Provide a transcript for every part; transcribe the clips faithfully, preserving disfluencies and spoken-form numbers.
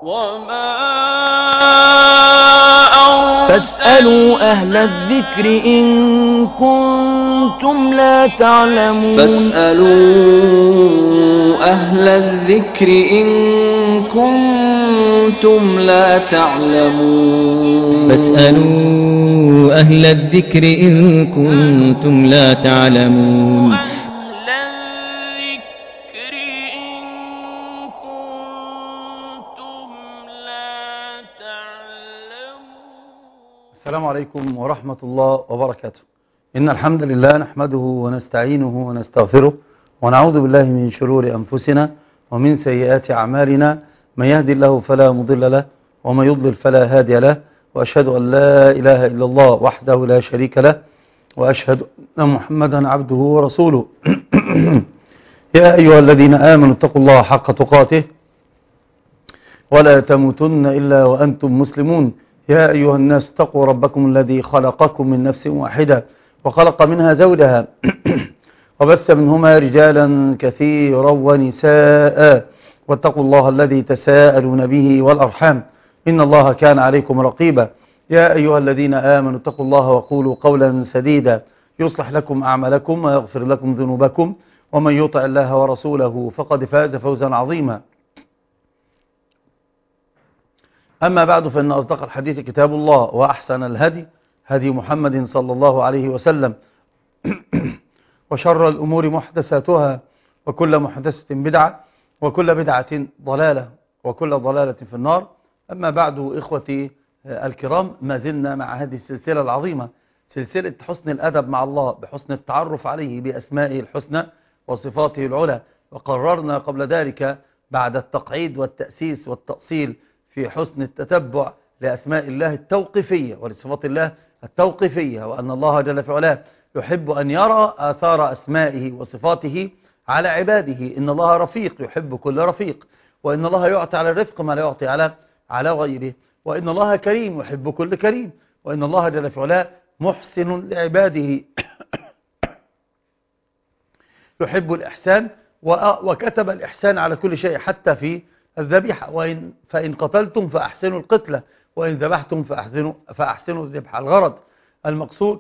وما فاسألوا أهل الذكر إن كنتم لا تعلمون فاسألوا أهل الذكر إن كنتم لا تعلمون فاسألوا أهل الذكر إن كنتم لا تعلمون السلام عليكم ورحمة الله وبركاته. إن الحمد لله نحمده ونستعينه ونستغفره ونعوذ بالله من شرور أنفسنا ومن سيئات أعمالنا، من يهدي الله فلا مضل له ومن يضلل فلا هادي له، وأشهد أن لا إله إلا الله وحده لا شريك له، وأشهد أن محمدا عبده ورسوله. يا أيها الذين آمنوا اتقوا الله حق تقاته ولا تموتن إلا وأنتم مسلمون. يا أيها الناس اتقوا ربكم الذي خلقكم من نفس واحدة وخلق منها زوجها وبث منهما رجالا كثيرا ونساء، واتقوا الله الذي تساءلون به والأرحام إن الله كان عليكم رقيبا. يا أيها الذين آمنوا اتقوا الله وقولوا قولا سديدا يصلح لكم أعمالكم ويغفر لكم ذنوبكم، ومن يطع الله ورسوله فقد فاز فوزا عظيما. أما بعد، فإن أصدق الحديث كتاب الله، وأحسن الهدي هدي محمد صلى الله عليه وسلم، وشر الأمور محدثاتها، وكل محدثة بدعة، وكل بدعة ضلالة، وكل ضلالة في النار. أما بعد، إخوتي الكرام، ما زلنا مع هذه السلسلة العظيمة، سلسلة حسن الأدب مع الله بحسن التعرف عليه بأسمائه الحسنى وصفاته العلى. وقررنا قبل ذلك بعد التقعيد والتأسيس والتأصيل في حسن التتبع لأسماء الله التوقيفية ولصفات الله التوقيفية، وأن الله جل في علاه يحب أن يرى آثار أسمائه وصفاته على عباده. إن الله رفيق يحب كل رفيق، وإن الله يعطي على الرفق ما لا يعطي على على غيره، وإن الله كريم يحب كل كريم، وإن الله جل في علاه محسن لعباده يحب الإحسان، وكتب الإحسان على كل شيء حتى في الذبيحة. وإن فإن قتلتم فأحسنوا القتلة، وإن ذبحتم فأحسنوا فأحسنوا الذبح. الغرض المقصود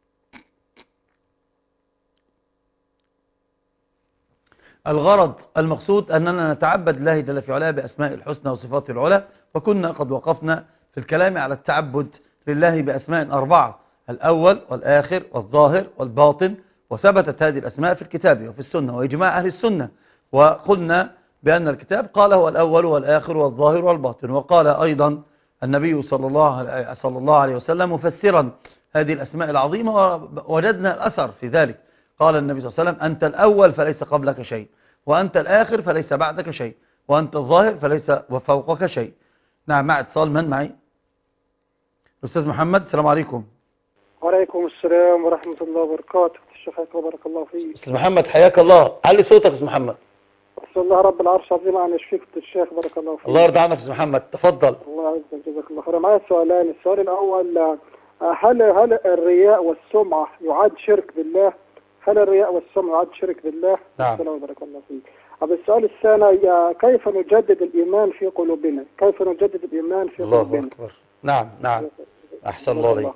الغرض المقصود أننا نتعبد الله جل في علاه بأسماء الحسنى وصفات العلى. وكنا قد وقفنا في الكلام على التعبد لله بأسماء أربعة: الأول والآخر والظاهر والباطن. وثبتت هذه الأسماء في الكتاب وفي السنة وإجماع أهل السنة. وقلنا بأن الكتاب قال هو الأول والآخر والظاهر والباطن، وقال أيضا النبي صلى الله صلى الله عليه وسلم مفسرا هذه الأسماء العظيمة، ووجدنا الأثر في ذلك. قال النبي صلى الله عليه وسلم: أنت الأول فليس قبلك شيء، وأنت الآخر فليس بعدك شيء، وأنت الظاهر فليس وفوقك شيء. نعم، مع اتصال. من معي؟ الأستاذ محمد. السلام عليكم. وعليكم السلام ورحمة الله وبركاته. الشيخ بارك الله فيك. أستاذ محمد حياك الله. علي صوتك يا أستاذ محمد. أسأل الله رب العرش العظيم أن يشفيك الشيخ بارك الله فيك. الله يرضى عنك يا أستاذ محمد، تفضل. الله يعزك جزاك الله خير. معي سؤالان. السؤال الأول، هل هل الرياء والسمعة يعد شرك بالله؟ هل الرياء والسمعة يعد شرك بالله؟ نعم. بارك الله فيك. أما السؤال الثاني، كيف نجدد الإيمان في قلوبنا؟ كيف نجدد الإيمان في الله قلوبنا؟ أكبر. نعم نعم. أحسن الله عليك.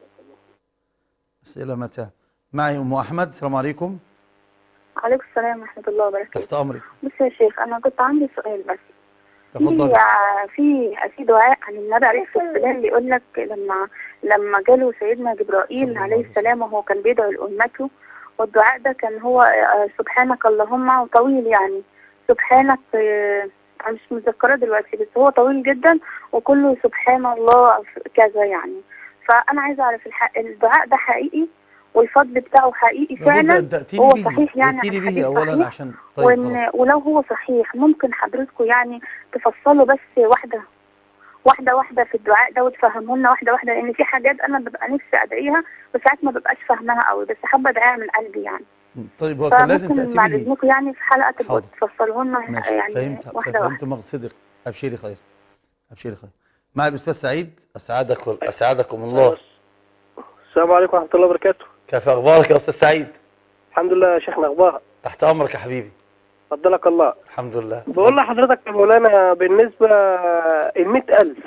أسئلة متى؟ معي أم أحمد. السلام عليكم. عليكم السلام ورحمة الله وبركاته. تحت أمرك. بص يا شيخ، أنا كنت عندي سؤال بس. تفضل. في في دعاء عن النبي عليه الصلاة والسلام بيقول لك لما لما جاله سيدنا جبرائيل عليه السلام وهو كان بيدعو لأمته، والدعاء ده كان هو سبحانك اللهم، طويل يعني، سبحانك، أنا مش متذكرة دلوقتي بس هو طويل جدا وكله سبحان الله كذا يعني. فأنا عايزة أعرف الدعاء ده حقيقي والفضل بتاعه حقيقي فعلا، هو صحيح يعني عن حديث صحيح؟ عشان طيب وإن ولو هو صحيح ممكن حضرتكم يعني تفصلوا بس واحدة واحدة واحدة في الدعاء ده وتفهموا لنا واحدة واحدة، لأن في حاجات أنا ببقى نفسي أدعيها بس ساعات ما ببقاش فاهمها قوي، بس حابة أدعيها من قلبي يعني. طيب هو كان لازم تأتي بعد إذنكم يعني في حلقة تبقوا تفصلوا لنا يعني فهمت واحدة فهمت مقصدك. أبشري خير أبشري خير. مع الأستاذ سعيد. أسعدك أسعدكم الله. السلام عليكم ورحمة الله وبركاته. كيف أخبارك يا أستاذ سعيد؟ الحمد لله يا شيخنا. أخبارك؟ تحت أمرك يا حبيبي. فضلك الله. الحمد لله. بقول لحضرتك يا مولانا بالنسبة المئة ألف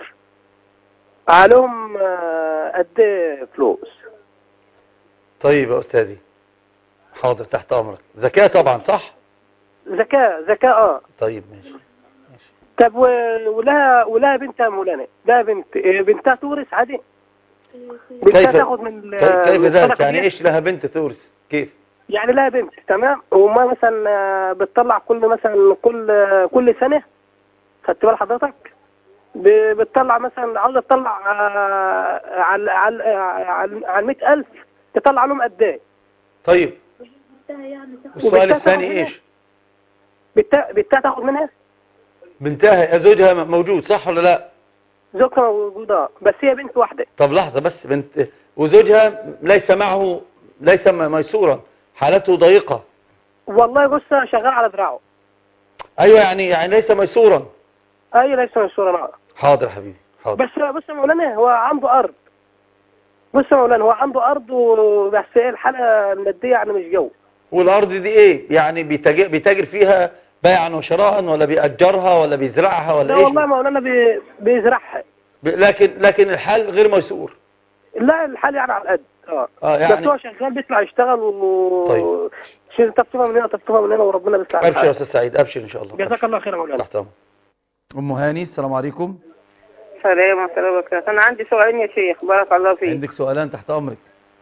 عليهم قد ايه فلوس؟ طيب يا أستاذي، حاضر تحت أمرك. زكاة طبعا صح؟ زكاة زكاة اه. طيب ماشي ماشي. طب ولها ولها بنتها يا مولانا، ده بنت بنتها تورث عادي؟ بنتها كيف تاخد من كيف ذلك؟ الصدقة يعني دي؟ ايش لها بنت تورث؟ كيف؟ يعني لها بنت تمام، وما مثلا بتطلع كل مثلا كل كل سنة، خدت بال حضرتك؟ ب- بتطلع مثلا عاوزة تطلع آه، على على على على مئة ألف تطلع لهم قد ايه؟ طيب السؤال وبنتها الثاني تاخد منها؟ ايش؟ بنتها بنتها تاخد منها؟ بنتها زوجها موجود صح ولا لا؟ زوجها موجودة بس هي بنت واحدة. طب لحظة بس، بنت وزوجها ليس معه، ليس م- ميسورا، حالته ضيقة. والله بص شغال على دراعه. ايوه يعني يعني ليس ميسورا. اي ليس مشهورا معه. حاضر حبيبي حاضر. بس بص يا مولانا هو عنده ارض. بص يا مولانا هو عنده ارض وبس ايه الحالة المادية يعني مش جو. والارض دي ايه يعني؟ بيتاجر, بيتاجر فيها بيعا وشراء، ولا بيأجرها، ولا بيزرعها، ولا لا ايش؟ والله مولانا بي... بيزرعها. ب- لكن لكن الحال غير ميسور. لا الحال يعني على القد اه. اه يعني بس هو شغال بيطلع يشتغل و طيب. شيل تفصيلها من هنا تفصيلها من هنا وربنا بيصلح ابشر يا الحال. استاذ سعيد، ابشر ان شاء الله. جزاك الله خير يا مولانا. تحت امرك. ام هاني السلام عليكم. السلام ورحمة الله وبركاته. أنا عندي سؤالين يا شيخ بارك الله فيك. عندك سؤالان تحت امرك.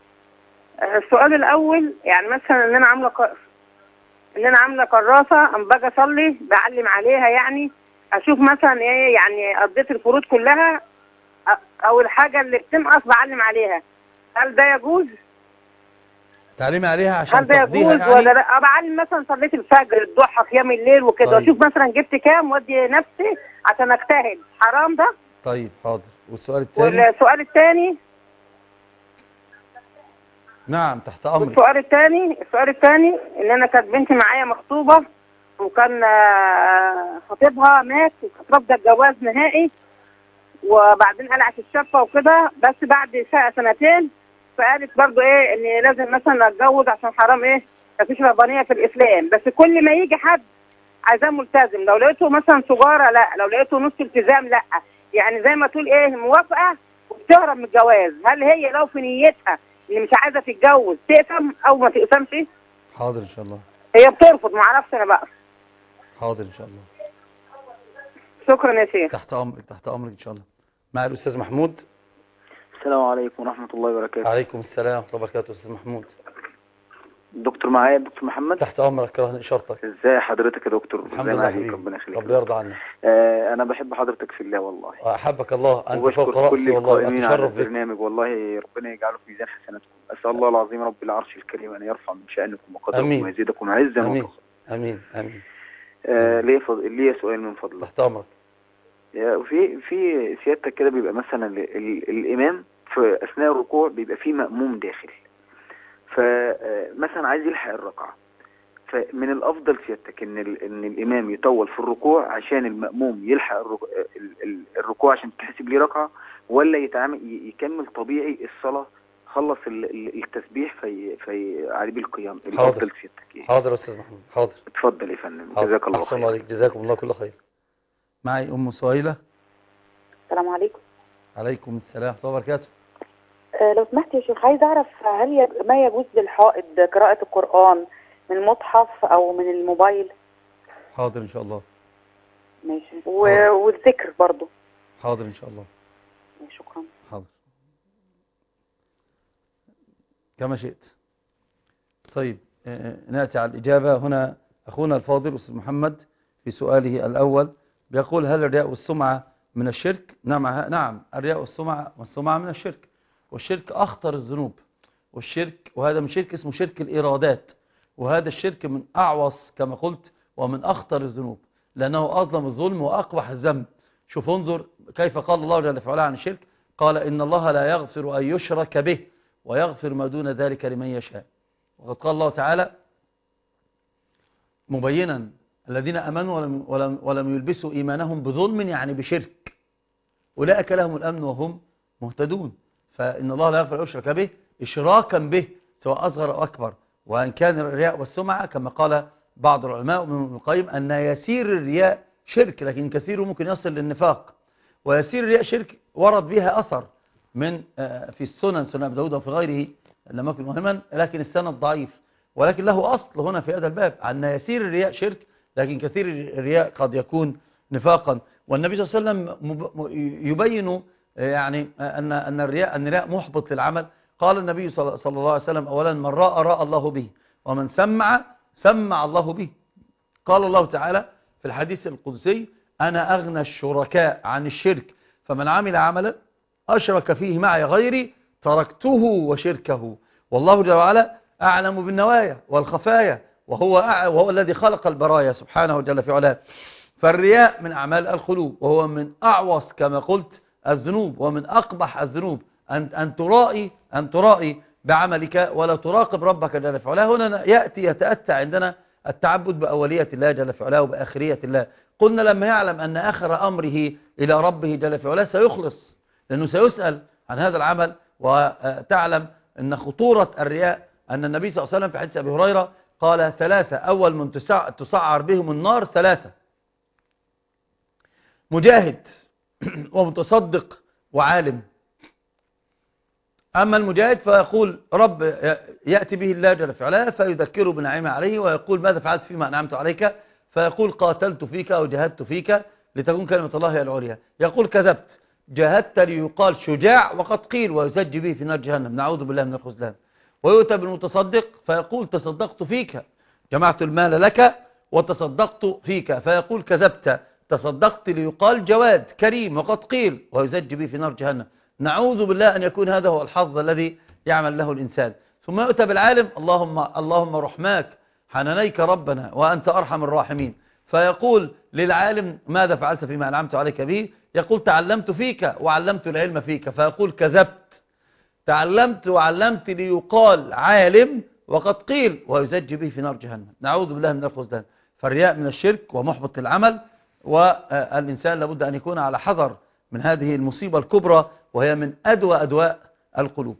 السؤال الأول يعني مثلا إن أنا عاملة ق... إن أنا عاملة كراسة أما باجي أصلي بعلم عليها، يعني أشوف مثلا إيه يعني قضيت الفروض كلها أ- أو الحاجة اللي بتنقص بعلم عليها، هل ده يجوز؟ تعليمي عليها عشان هل ده تقضيها يجوز يعني؟ ولا لا؟ أه بعلم مثلا صليت الفجر الضحى قيام الليل وكده، طيب. وأشوف مثلا جبت كام وأدي نفسي عشان أجتهد، حرام ده؟ طيب حاضر. والسؤال الثاني؟ والسؤال الثاني نعم تحت امرك. السؤال الثاني السؤال الثاني ان انا كانت بنتي معايا مخطوبه، وكان آه، خطيبها مات وكانت رافضه الجواز نهائي، وبعدين قلعت الشقه وكده، بس بعد سنه سنتين فقالت برضو ايه ان لازم مثلا اتجوز عشان حرام ايه مفيش رهبانيه في الاسلام، بس كل ما يجي حد عايزاه ملتزم، لو لقيته مثلا سجاره لا، لو لقيته نص التزام لا، يعني زي ما تقول ايه موافقه وبتهرب من الجواز. هل هي لو في نيتها اللي مش عايزه تتجوز تقسم او ما تقسمش؟ حاضر ان شاء الله. هي بترفض، ما اعرفش انا بقى. حاضر ان شاء الله. شكرا يا شيخ. تحت امرك تحت امرك ان شاء الله. مع الاستاذ محمود. السلام عليكم ورحمة الله وبركاته. عليكم السلام ورحمه الله وبركاته. استاذ محمود. الدكتور معايا الدكتور محمد. تحت امرك رهن اشارتك. ازاي حضرتك يا دكتور؟ الحمد ازاي لله معاك؟ حبيبي. ربنا يخليك. ربنا يرضى عنك. آه انا بحب حضرتك في الله والله. احبك الله انت فوق وبشكر راسي كل والله. القائمين على اتشرف بك. البرنامج والله، ربنا يجعله في ميزان حسناتكم. اسال الله العظيم رب العرش الكريم ان يرفع من شانكم وقدركم ويزيدكم عزا امين وفخرا. امين امين. آه ليه فض... ليه سؤال من فضلك. تحت امرك. في في سيادتك كده بيبقى مثلا ال... ال... الامام في اثناء الركوع بيبقى في مأموم داخل، فمثلا عايز يلحق الركعه، فمن الافضل سيادتك ان ال... ان الامام يطول في الركوع عشان المأموم يلحق الركوع, الركوع عشان تحسب ليه ركعه، ولا يتعامل يكمل طبيعي الصلاه خلص التسبيح في في عليه بالقيام؟ الافضل سيادتك ايه؟ حاضر يا استاذ محمود حاضر. اتفضل يا فندم. جزاك الله خير. عليك. جزاكم الله كل خير. معي ام سهيله. السلام عليكم. عليكم السلام ورحمه الله وبركاته. أه لو سمحت يا شيخ عايز اعرف هل يج... ما يجوز للحائض قراءة القرآن من المصحف او من الموبايل؟ حاضر ان شاء الله. ماشي. و... والذكر برضو. حاضر ان شاء الله. شكرا. حاضر كما شئت. طيب نأتي على الإجابة. هنا أخونا الفاضل أستاذ محمد في سؤاله الأول بيقول هل الرياء والسمعة من الشرك؟ نعم نعم الرياء والسمعة والسمعة من الشرك، والشرك أخطر الذنوب، والشرك وهذا من شرك اسمه شرك الإرادات، وهذا الشرك من أعوص كما قلت ومن أخطر الذنوب، لأنه أظلم الظلم وأقبح الذنب. شوف انظر كيف قال الله جل وعلا عن الشرك، قال إن الله لا يغفر أن يشرك به ويغفر ما دون ذلك لمن يشاء. وقد قال الله تعالى مبينا الذين أمنوا ولم, ولم, ولم يلبسوا إيمانهم بظلم يعني بشرك أولئك لهم الأمن وهم مهتدون. فإن الله لا يغفر أن يشرك به إشراكا به سواء أصغر أو أكبر، وإن كان الرياء والسمعة كما قال بعض العلماء ومن ابن القيم أن يسير الرياء شرك، لكن كثيره ممكن يصل للنفاق. ويسير الرياء شرك ورد بها أثر من في السنن، سنن أبي داود وفي غيره لم يكن مهما، لكن السند ضعيف، ولكن له أصل هنا في هذا الباب أن يسير الرياء شرك، لكن كثير الرياء قد يكون نفاقا. والنبي صلى الله عليه وسلم يبين يعني أن أن الرياء أن الرياء محبط للعمل. قال النبي صلى الله عليه وسلم: أولا من راى راى الله به، ومن سمع سمع الله به. قال الله تعالى في الحديث القدسي: أنا أغنى الشركاء عن الشرك، فمن عمل عملا أشرك فيه معي غيري تركته وشركه. والله جل وعلا أعلم بالنوايا والخفايا، وهو وهو الذي خلق البرايا سبحانه جل في علاه. فالرياء من أعمال القلوب، وهو من أعوص كما قلت الذنوب، ومن أقبح الذنوب أن أن ترائي أن ترائي بعملك ولا تراقب ربك جل في علاه. هنا يأتي يتأتى عندنا التعبد بأولية الله جل في علاه وبآخرية الله. قلنا لما يعلم أن آخر أمره إلى ربه جل في علاه سيخلص، لأنه سيسأل عن هذا العمل. وتعلم أن خطورة الرياء أن النبي صلى الله عليه وسلم في حديث أبي هريرة قال: ثلاثة أول من تسعر بهم النار ثلاثة: مجاهد ومتصدق وعالم. أما المجاهد فيقول رب يأتي به الله جل في علاه فيذكره بنعمه عليه، ويقول: ماذا فعلت فيما أنعمت عليك؟ فيقول: قاتلت فيك أو جاهدت فيك لتكون كلمة الله هي العليا. يقول: كذبت، جاهدت ليقال شجاع وقد قيل، ويسج به في نار جهنم، نعوذ بالله من الخذلان. ويؤتى بالمتصدق فيقول: تصدقت فيك، جمعت المال لك وتصدقت فيك، فيقول: كذبت، تصدقت ليقال جواد كريم وقد قيل، ويسج به في نار جهنم، نعوذ بالله أن يكون هذا هو الحظ الذي يعمل له الإنسان. ثم يؤتى بالعالم: اللهم اللهم رحماك حنانيك ربنا وأنت أرحم الراحمين. فيقول للعالم: ماذا فعلت فيما أنعمت عليك به؟ يقول: تعلمت فيك وعلمت العلم فيك. فيقول: كذبت، تعلمت وعلمت ليقال عالم وقد قيل، ويزج به في نار جهنم، نعوذ بالله من الخذلان. فالرياء من الشرك ومحبط للعمل، والإنسان لابد أن يكون على حذر من هذه المصيبة الكبرى، وهي من أدوى أدواء القلوب.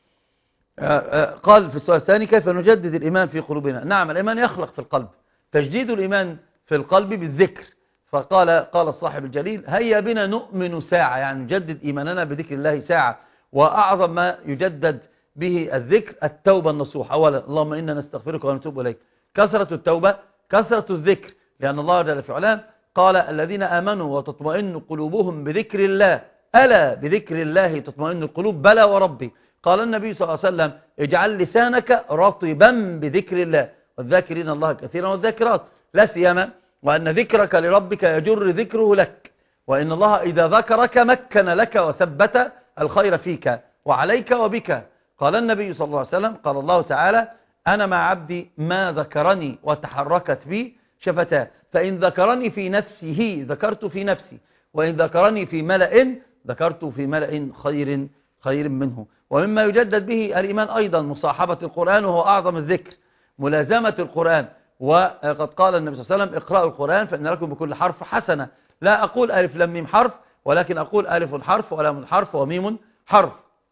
قال في السؤال الثاني: كيف نجدد الإيمان في قلوبنا؟ نعم، الإيمان يخلق في القلب. تجديد الإيمان في القلب بالذكر. فقال قال الصاحب الجليل: هيا بنا نؤمن ساعة، يعني نجدد إيماننا بذكر الله ساعة. وأعظم ما يجدد به الذكر التوبة النصوح. أولا: اللهم إنا نستغفرك ونتوب إليك. كثرة التوبة، كثرة الذكر، لأن الله جل في علاه قال: الذين آمنوا وتطمئن قلوبهم بذكر الله، ألا بذكر الله تطمئن القلوب، بلى وربي. قال النبي صلى الله عليه وسلم: اجعل لسانك رطبا بذكر الله، والذاكرين الله كثيرا والذاكرات، لا سيما وأن ذكرك لربك يجر ذكره لك، وإن الله إذا ذكرك مكن لك وثبت الخير فيك وعليك وبك. قال النبي صلى الله عليه وسلم: قال الله تعالى: أنا مع عبدي ما ذكرني وتحركت بي شفتاه، فإن ذكرني في نفسه ذكرت في نفسي، وإن ذكرني في ملأ ذكرت في ملأ خير خير منه. ومما يجدد به الإيمان أيضا مصاحبة القرآن، وهو أعظم الذكر، ملازمة القرآن. وقد قال النبي صلى الله عليه وسلم: اقرأوا القرآن فإن لكم بكل حرف حسنة. لا أقول ألف لام ميم حرف، ولكن أقول ألف حرف ولام حرف وميم حرف.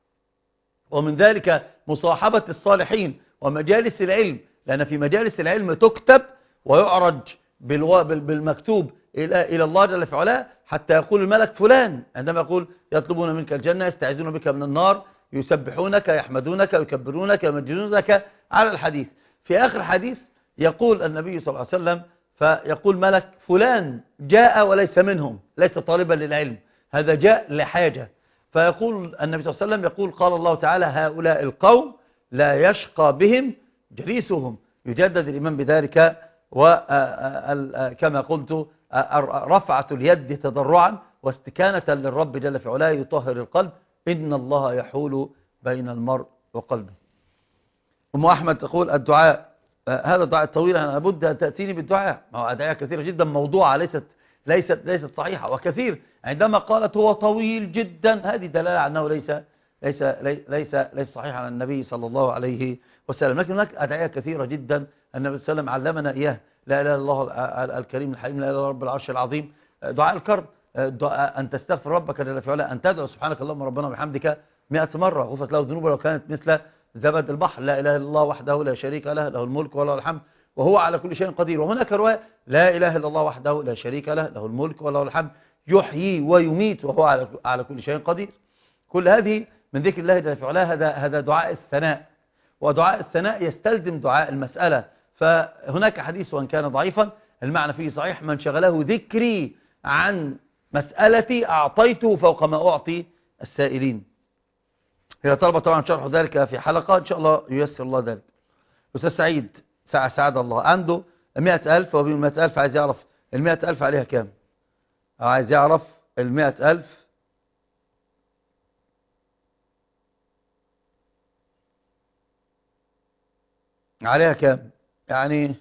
ومن ذلك مصاحبة الصالحين ومجالس العلم، لأن في مجالس العلم تكتب ويعرج بالمكتوب إلى الله جل في علاه، حتى يقول الملك: فلان، عندما يقول يطلبون منك الجنة، يستعيذون بك من النار، يسبحونك، يحمدونك، يكبرونك، يمجدونك، على الحديث. في آخر حديث يقول النبي صلى الله عليه وسلم، فيقول ملك: فلان جاء وليس منهم، ليس طالبا للعلم، هذا جاء لحاجة. فيقول النبي صلى الله عليه وسلم، يقول: قال الله تعالى: هؤلاء القوم لا يشقى بهم جليسهم. يجدد الإيمان بذلك. وكما قلت: رفعة اليد تضرعا واستكانة للرب جل في علاه يطهر القلب، إن الله يحول بين المرء وقلبه. أم أحمد تقول: الدعاء، هذا الدعاء الطويل أنا لابد أن تأتيني بالدعاء. أدعية كثيرة جدا موضوعة ليست ليست ليست صحيحة، وكثير عندما قالت هو طويل جدا، هذه دلالة على أنه ليس ليس ليس ليس صحيح عن النبي صلى الله عليه وسلم. لكن هناك أدعية كثيرة جدا النبي صلى الله عليه وسلم علمنا إياه: لا إله إلا الله الكريم الحليم، لا إله إلا رب العرش العظيم. دعاء الكرب، دعاء أن تستغفر ربك جل في علاه، أن تدعو سبحانك اللهم ربنا وبحمدك مئة مرة غفرت له ذنوبه لو كانت مثل زبد البحر. لا إله إلا الله وحده لا شريك له، له الملك وله الحمد وهو على كل شيء قدير. وهناك رواية لا إله إلا الله وحده لا شريك له له الملك وله الحمد يحيي ويميت وهو على على كل شيء قدير. كل هذه من ذكر الله جل وعلا. هذا هذا دعاء الثناء، ودعاء الثناء يستلزم دعاء المسألة. فهناك حديث وإن كان ضعيفا المعنى فيه صحيح: من شغله ذكري عن مسألتي أعطيته فوق ما أعطي السائلين. هي طلبة طبعا شرح ذلك في حلقة إن شاء الله ييسر الله ذلك. أستاذ سعيد سعد سعد الله عنده مئة ألف، وبين مئة ألف عايز يعرف المئة ألف عليها كام، عايز يعرف المئة ألف عليها كام. يعني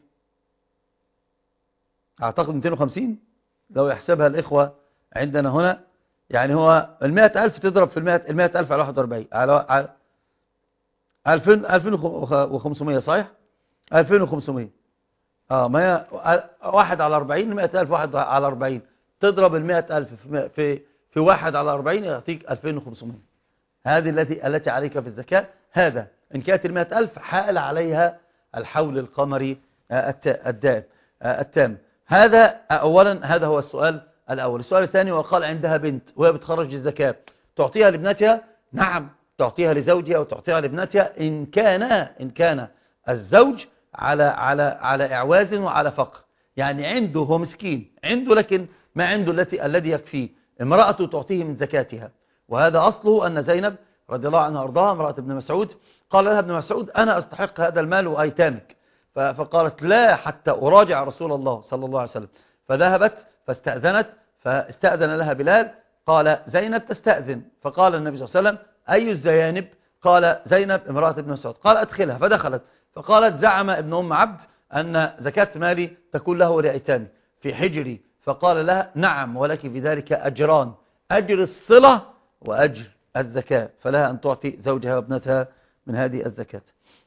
أعتقد مئتين وخمسين لو يحسبها الإخوة عندنا هنا. يعني هو المئة ألف تضرب في المئة المئة ألف على واحد وأربعين على على ألفين ألفين وخمسمائة صحيح؟ ألفين وخمسمائة اه ما هي واحد على أربعين مئة ألف واحد على أربعين تضرب المئة ألف في في في واحد على أربعين يعطيك ألفين وخمسمائة. هذه التي التي عليك في الزكاة. هذا إن كانت المئة ألف حال عليها الحول القمري الدائم التام. هذا أولا، هذا هو السؤال الأول. السؤال الثاني: وقال عندها بنت وهي بتخرج الزكاة تعطيها لابنتها؟ نعم، تعطيها لزوجها وتعطيها لابنتها إن كان إن كان الزوج على على على إعواز وعلى فقر. يعني عنده، هو مسكين عنده لكن ما عنده التي الذي يكفيه، امرأته تعطيه من زكاتها. وهذا أصله أن زينب رضي الله عنها وارضاها امرأة ابن مسعود قال لها ابن مسعود: أنا أستحق هذا المال وأيتامك. فقالت: لا، حتى أراجع رسول الله صلى الله عليه وسلم. فذهبت فاستأذنت، فاستأذن لها بلال. قال: زينب تستأذن. فقال النبي صلى الله عليه وسلم: أي الزيانب؟ قال: زينب امرأة ابن مسعود. قال: أدخلها. فدخلت. فقالت: زعم ابن أم عبد أن زكاة مالي تكون له ولأيتامي في حجري. فقال لها: نعم، ولك في ذلك أجران، أجر الصلة وأجر الزكاة، فلها أن تعطي زوجها وابنتها من هذه الزكاة.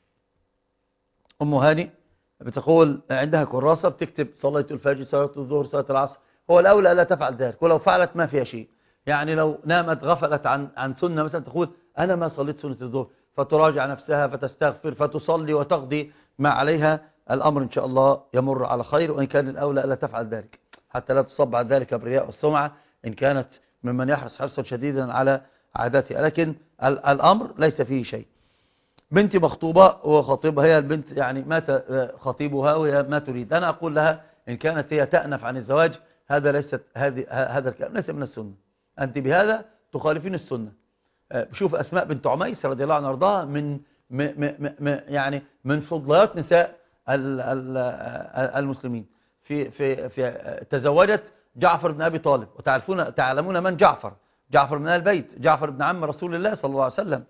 أم هاني بتقول عندها كراسة بتكتب صلاة الفجر، صلاة الظهر، صلاة العصر. هو الأولى لا تفعل ذلك، ولو فعلت ما فيها شيء. يعني لو نامت غفلت عن عن سنة مثلا، تقول أنا ما صليت سنة الظهر، فتراجع نفسها فتستغفر فتصلي وتقضي ما عليها. الأمر إن شاء الله يمر على خير، وإن كان الأولى لا تفعل ذلك حتى لا تصب بعد ذلك بالرياء والسمعة إن كانت ممن يحرص حرصا شديدا على عاداتها. لكن الأمر ليس فيه شيء. بنتي مخطوبة وخطيبها، هي البنت يعني مات خطيبها وهي ما تريد. أنا أقول لها إن كانت هي تأنف عن الزواج، هذا ليست هذه هذا الكلام ليس من السنة. أنت بهذا تخالفين السنة. شوف أسماء بنت عميس رضي الله عنها وارضاها من م م م يعني من فضليات نساء المسلمين. في في في تزوجت جعفر بن أبي طالب، وتعرفون تعلمون من جعفر؟ جعفر بن آل البيت، جعفر بن عم رسول الله صلى الله عليه وسلم.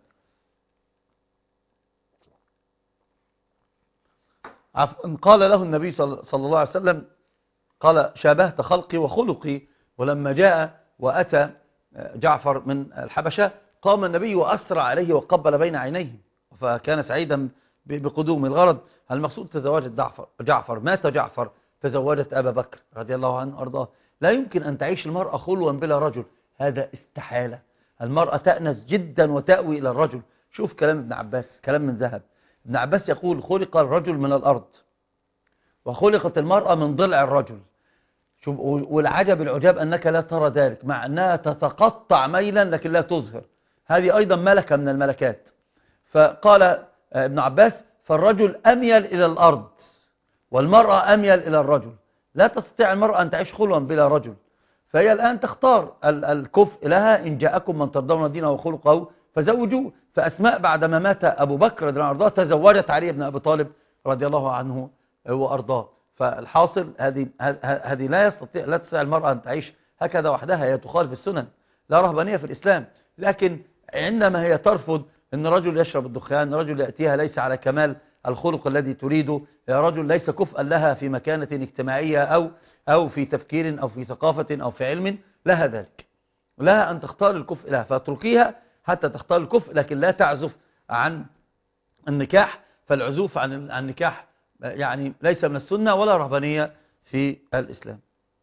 قال له النبي صلى الله عليه وسلم، قال: شابهت خلقي وخلقي. ولما جاء وأتى جعفر من الحبشة قام النبي وأسرع عليه وقبل بين عينيه، فكان سعيدا بقدوم. الغرض المقصود تزوجت جعفر جعفر مات جعفر تزوجت أبا بكر رضي الله عنه وأرضاه. لا يمكن أن تعيش المرأة خلوا بلا رجل، هذا استحالة. المرأة تأنس جدا وتأوي إلى الرجل. شوف كلام ابن عباس، كلام من ذهب. ابن عباس يقول: خلق الرجل من الأرض وخلقت المرأة من ضلع الرجل. شوف، والعجب العجاب أنك لا ترى ذلك، مع أنها تتقطع ميلا لكن لا تظهر. هذه أيضا ملكة من الملكات. فقال ابن عباس: فالرجل أميل إلى الأرض والمرأة أميل إلى الرجل. لا تستطيع المرأة أن تعيش خلوا بلا رجل. فهي الآن تختار الكفء لها. إن جاءكم من ترضون دينه وخلقه فزوجوه. فأسماء بعدما مات أبو بكر رضي الله عنه تزوجت علي بن أبي طالب رضي الله عنه وأرضاه. فالحاصل هذه هذه لا يستطيع لا تستطيع المرأة أن تعيش هكذا وحدها، هي تخالف السنن. لا رهبانية في الإسلام. لكن عندما هي ترفض أن رجل يشرب الدخان، رجل يأتيها ليس على كمال الخلق الذي تريده، رجل ليس كفءا لها في مكانة اجتماعية أو أو في تفكير أو في ثقافة أو في علم، لها ذلك، لها أن تختار الكفء لها. فتركيها حتى تختار الكفء، لكن لا تعزف عن النكاح. فالعزوف عن النكاح يعني ليس من السنة ولا رهبانية في الإسلام.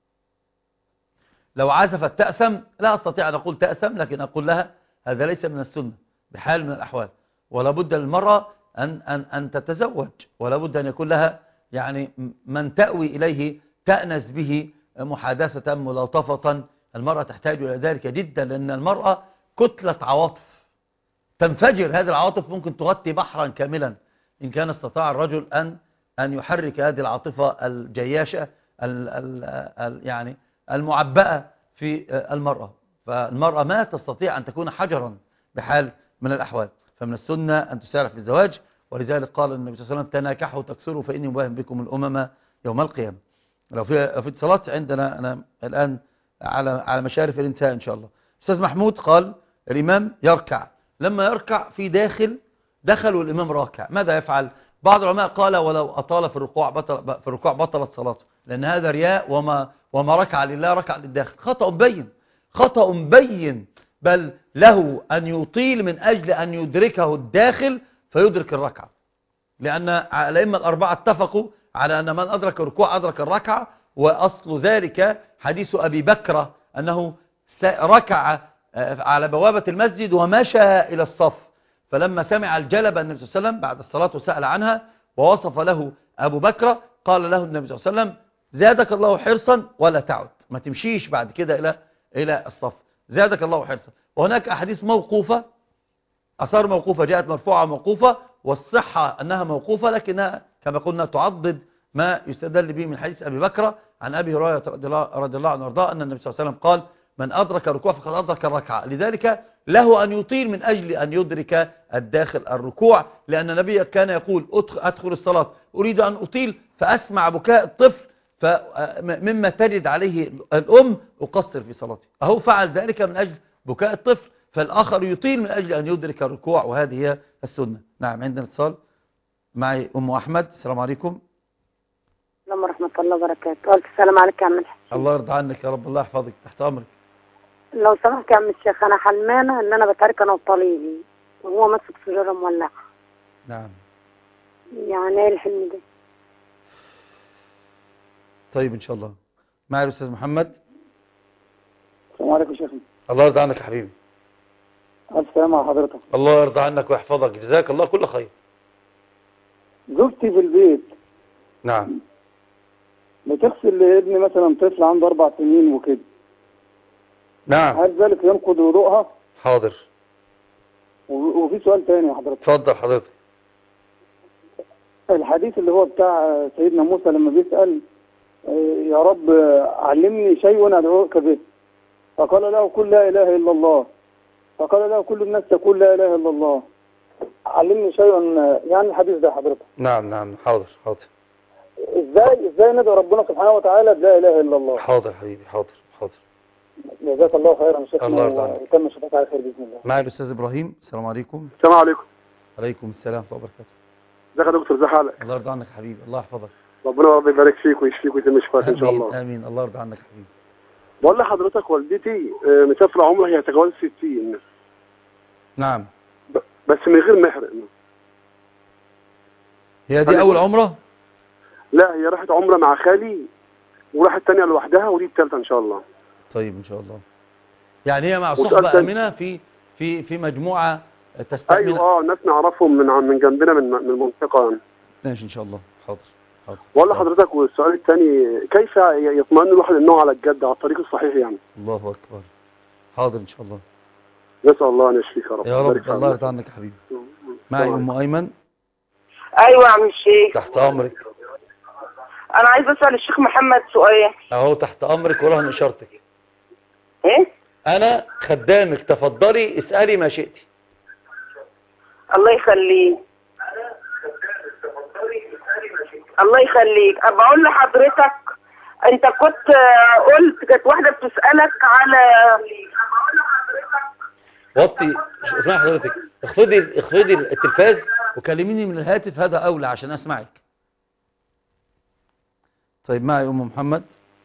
لو عزفت تأثم، لا أستطيع أن أقول تأثم، لكن أقول لها هذا ليس من السنة بحال من الأحوال. ولا بد للمرأة أن, أن, أن تتزوج، ولا بد أن يكون لها يعني من تأوي إليه تأنس به محادثة ملاطفة. المرأة تحتاج إلى ذلك جدا، لأن المرأة كتلة عواطف تنفجر. هذه العواطف ممكن تغطي بحرا كاملا إن كان استطاع الرجل أن أن يحرك هذه العاطفة الجياشة ال ال ال يعني المعبأة في المرأة. فالمرأة ما تستطيع أن تكون حجرا بحال من الأحوال. فمن السنة أن تسارع في الزواج، ولذلك قال النبي صلى الله عليه وسلم تناكحوا تكسروا فإني مباهم بكم الأمم يوم القيامة. لو في في اتصالات عندنا أنا الآن على على مشارف الانتهاء إن شاء الله. أستاذ محمود قال الإمام يركع، لما يركع في داخل دخل والإمام راكع ماذا يفعل؟ بعض العلماء قال ولو أطال في الركوع بطل في الركوع بطلت صلاته، لأن هذا رياء، وما وما ركع لله ركع للداخل. خطأ بين، خطأ بين، بل له أن يطيل من أجل أن يدركه الداخل فيدرك الركعة، لأن الأئمة الأربعة اتفقوا على أن من أدرك الركوع أدرك الركعة. وأصل ذلك حديث أبي بكر أنه ركع على بوابة المسجد ومشى إلى الصف، فلما سمع الجلب النبي صلى الله عليه وسلم بعد الصلاة وسأل عنها ووصف له أبو بكر، قال له النبي صلى الله عليه وسلم زادك الله حرصا ولا تعد، ما تمشيش بعد كده إلى إلى الصف، زادك الله حرصا. وهناك أحاديث موقوفة، أثار موقوفة جاءت مرفوعة موقوفة، والصحة أنها موقوفة، لكنها كما قلنا تعضد ما يستدل به من حديث أبي بكر عن أبي هريرة رضي الله عنه وارضاه أن النبي صلى الله عليه وسلم قال من أدرك الركوع فقد أدرك الركعة. لذلك له أن يطيل من أجل أن يدرك الداخل الركوع، لأن النبي كان يقول أدخل الصلاة أريد أن أطيل فأسمع بكاء الطفل فمما تجد عليه الأم أقصر في صلاتي. أهو فعل ذلك من أجل بكاء الطفل، فالآخر يطيل من أجل أن يدرك الركوع، وهذه هي السنة. نعم عندنا اتصال معي أم أحمد. السلام عليكم. السلام ورحمة الله وبركاته. ألف سلام عليك يا عم الحسين. الله يرضى عنك يا رب، الله يحفظك، تحت أمرك. لو سمحت يا عم الشيخ، أنا حلمانة إن أنا بتعارك أنا وطليقي وهو ماسك سيجارة مولعة. نعم. يعني إيه الحلم ده؟ طيب إن شاء الله. معي الأستاذ محمد. السلام عليكم يا شيخ. الله يرضى عنك يا حبيبي. ألف سلام على حضرتك. الله يرضى عنك ويحفظك، جزاك الله كل خير. زوجتي في البيت. نعم. بتغسل لابني مثلا طفل عنده أربع سنين وكده. نعم. هل ذلك ينقض وضوءها؟ حاضر. وفي سؤال تاني يا حضرتك. اتفضل حضرتك. الحديث اللي هو بتاع سيدنا موسى لما بيسأل يا رب علمني شيء أدعوك به، فقال له قل لا إله إلا الله، فقال له كل الناس تقول لا إله إلا الله، علمني شيء، يعني الحديث ده حضرتك. نعم نعم حاضر حاضر. ازاي ازاي ندعو ربنا سبحانه وتعالى بلا اله الا الله؟ حاضر حبيبي، حاضر حاضر. جزاك الله خيرا يا شيخنا، الله يرضى عنك. وتم شفاك على خير باذن الله. معي الاستاذ ابراهيم. السلام عليكم. السلام عليكم. عليكم السلام ورحمه الله وبركاته. ازيك يا دكتور، ازي حالك؟ الله يرضى عنك يا حبيبي، الله يحفظك. ربنا رب يبارك فيك ويشفيك ويتم شفاك ان شاء الله. امين. الله يرضى عنك يا حبيبي. بقول لحضرتك والدتي مسافره عمره، هي تجاوزت ستين. نعم. بس من غير محرم. هي دي اول عمره؟ لا، هي راحت عمره مع خالي وراحت تانية لوحدها، ودي الثالثه ان شاء الله. طيب ان شاء الله. يعني هي مع صحبه امنه في في في مجموعه تستأمن. ايوه اه، ناس نعرفهم من من جنبنا من من المنطقه يعني. ماشي ان شاء الله. حاضر حاضر. بقول لحضرتك والسؤال الثاني، كيف يطمئن الواحد انه على الجد على الطريق الصحيح يعني؟ الله اكبر. حاضر ان شاء الله. نسال الله ان يشفيك يا رب. يا رب. الله يرضى عنك يا حبيبي. معي ام ايمن. ايوه يا عم الشيخ. تحت امرك. انا عايز اسال الشيخ محمد سؤال. اهو تحت امرك ورهن اشارتك. ايه؟ انا خدامك، تفضلي اسالي ما شئتي. الله يخليك. الله يخليك. بقول لحضرتك انت كنت قلت كانت واحده بتسالك على وطي. اسمعي حضرتك، اخفضي اخفضي التلفاز وكلميني من الهاتف، هذا اولى عشان اسمعك. طيب معي ام محمد.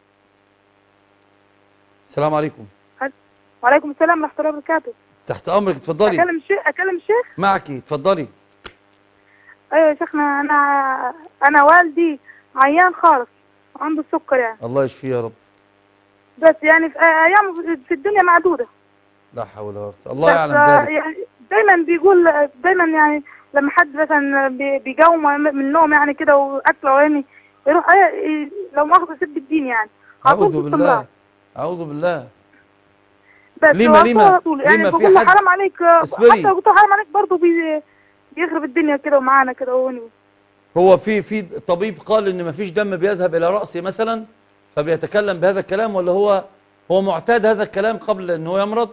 السلام عليكم. وعليكم السلام ورحمه الله وبركاته. تحت امرك، اتفضلي. اكلم الشيخ اكلم الشيخ معكي، اتفضلي. ايوه يا شيخنا، انا انا والدي عيان خالص، عنده السكر يعني. الله يشفيه يا رب. بس يعني في ايام في الدنيا معدوده. لا حول ولا قوه. الله يعلم ذلك. يعني دايما بيقول دايما يعني لما حد مثلا بي- بيقوم من النوم يعني كده واكل يعني يروح ايه لو مؤاخذة يسب الدين يعني على طول أعوذ باستمرار. بالله أعوذ بالله. بس لما- هو على لما- طول يعني لما في بقول له حد- حرام عليك، اصبري. حتى لو قلت له حرام عليك برضه بي... بيخرب الدنيا كده ومعانا كده وهو هو في في طبيب قال ان مفيش دم بيذهب الى رأسي مثلا فبيتكلم بهذا الكلام، ولا هو هو معتاد هذا الكلام قبل ان هو يمرض؟